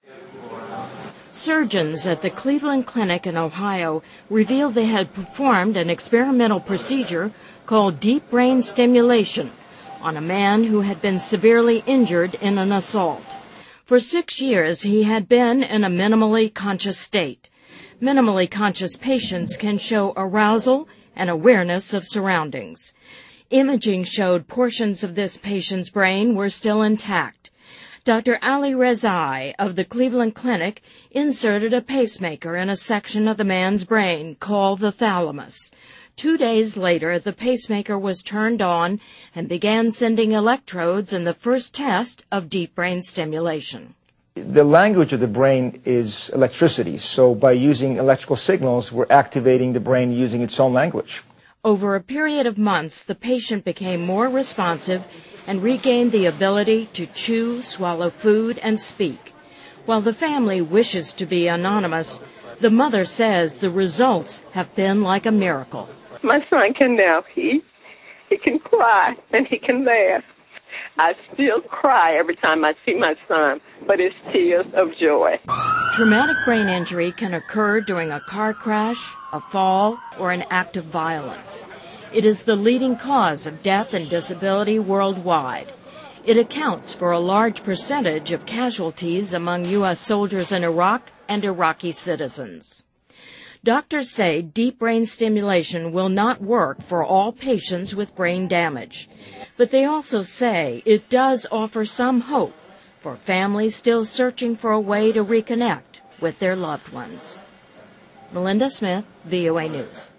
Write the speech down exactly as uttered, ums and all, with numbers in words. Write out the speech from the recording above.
Surgeons at the Cleveland Clinic in Ohio revealed they had performed an experimental procedure called deep brain stimulation on a man who had been severely injured in an assault. For six years, he had been in a minimally conscious state. Minimally conscious patients can show arousal and awareness of surroundings. Imaging showed portions of this patient's brain were still intact. Doctor Ali Rezai of the Cleveland Clinic inserted a pacemaker in a section of the man's brain called the thalamus. Two days later, the pacemaker was turned on and began sending electrodes in the first test of deep brain stimulation. The language of the brain is electricity, so by using electrical signals, we're activating the brain using its own language. Over a period of months, the patient became more responsive and regained the ability to chew, swallow food, and speak. While the family wishes to be anonymous, the mother says the results have been like a miracle. My son can now eat, he can cry, and he can laugh. I still cry every time I see my son, but it's tears of joy. Traumatic brain injury can occur during a car crash, a fall, or an act of violence. It is the leading cause of death and disability worldwide. It accounts for a large percentage of casualties among U S soldiers in Iraq and Iraqi citizens. Doctors say deep brain stimulation will not work for all patients with brain damage, but they also say it does offer some hope for families still searching for a way to reconnect with their loved ones. Melinda Smith, V O A News.